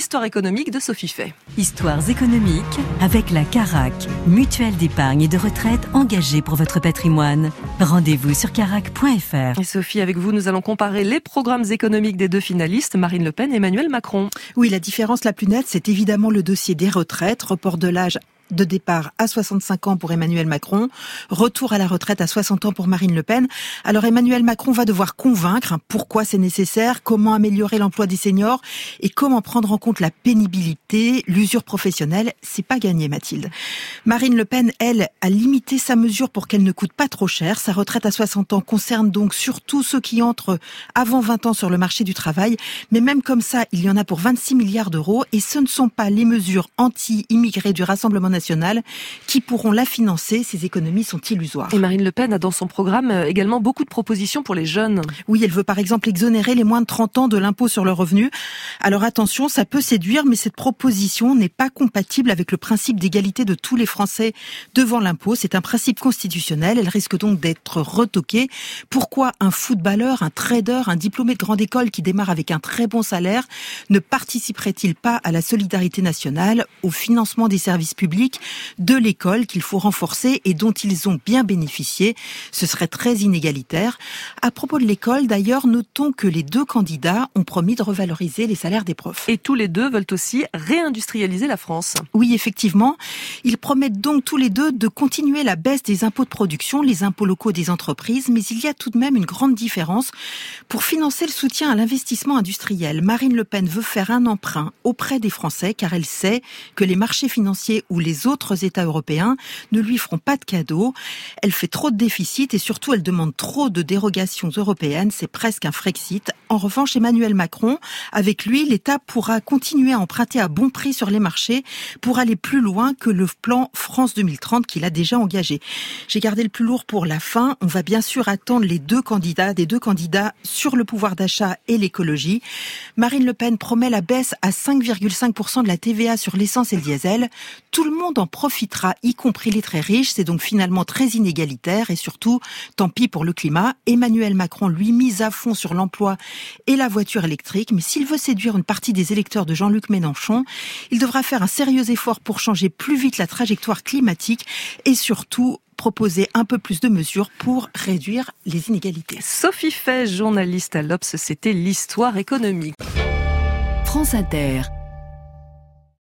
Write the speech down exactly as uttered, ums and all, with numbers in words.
l'histoire économique de Sophie Fay. Histoires économiques avec la Carac, mutuelle d'épargne et de retraite engagée pour votre patrimoine. Rendez-vous sur carac point f r. Et Sophie, avec vous, nous allons comparer les programmes économiques des deux finalistes, Marine Le Pen et Emmanuel Macron. Oui, la différence la plus nette, c'est évidemment le dossier des retraites, report de l'âge de départ à soixante-cinq ans pour Emmanuel Macron, retour à la retraite à soixante ans pour Marine Le Pen. Alors Emmanuel Macron va devoir convaincre pourquoi c'est nécessaire, comment améliorer l'emploi des seniors et comment prendre en compte la pénibilité, l'usure professionnelle. C'est pas gagné, Mathilde. Marine Le Pen, elle, a limité sa mesure pour qu'elle ne coûte pas trop cher. Sa retraite à soixante ans concerne donc surtout ceux qui entrent avant vingt ans sur le marché du travail. Mais même comme ça, il y en a pour vingt-six milliards d'euros et ce ne sont pas les mesures anti-immigrés du Rassemblement national qui pourront la financer. Ces économies sont illusoires. Et Marine Le Pen a dans son programme également beaucoup de propositions pour les jeunes. Oui, elle veut par exemple exonérer les moins de trente ans de l'impôt sur le revenu. Alors attention, ça peut séduire, mais cette proposition n'est pas compatible avec le principe d'égalité de tous les Français devant l'impôt. C'est un principe constitutionnel. Elle risque donc d'être retoquée. Pourquoi un footballeur, un trader, un diplômé de grande école qui démarre avec un très bon salaire ne participerait-il pas à la solidarité nationale, au financement des services publics de l'école qu'il faut renforcer et dont ils ont bien bénéficié? Ce serait très inégalitaire. À propos de l'école, d'ailleurs, notons que les deux candidats ont promis de revaloriser les salaires des profs. Et tous les deux veulent aussi réindustrialiser la France. Oui, effectivement. Ils promettent donc tous les deux de continuer la baisse des impôts de production, les impôts locaux des entreprises, mais il y a tout de même une grande différence. Pour financer le soutien à l'investissement industriel, Marine Le Pen veut faire un emprunt auprès des Français car elle sait que les marchés financiers ou les autres États européens ne lui feront pas de cadeaux. Elle fait trop de déficit et surtout elle demande trop de dérogations européennes. C'est presque un Frexit. En revanche, Emmanuel Macron, avec lui, l'État pourra continuer à emprunter à bon prix sur les marchés pour aller plus loin que le plan France deux mille trente qu'il a déjà engagé. J'ai gardé le plus lourd pour la fin. On va bien sûr attendre les deux candidats, des deux candidats sur le pouvoir d'achat et l'écologie. Marine Le Pen promet la baisse à cinq virgule cinq pour cent de la T V A sur l'essence et le diesel. Tout le monde en profitera, y compris les très riches. C'est donc finalement très inégalitaire et surtout, tant pis pour le climat. Emmanuel Macron, lui, mise à fond sur l'emploi et la voiture électrique. Mais s'il veut séduire une partie des électeurs de Jean-Luc Mélenchon, il devra faire un sérieux effort pour changer plus vite la trajectoire climatique et surtout proposer un peu plus de mesures pour réduire les inégalités. Sophie Fay, journaliste à l'Obs, c'était l'histoire économique. France Inter.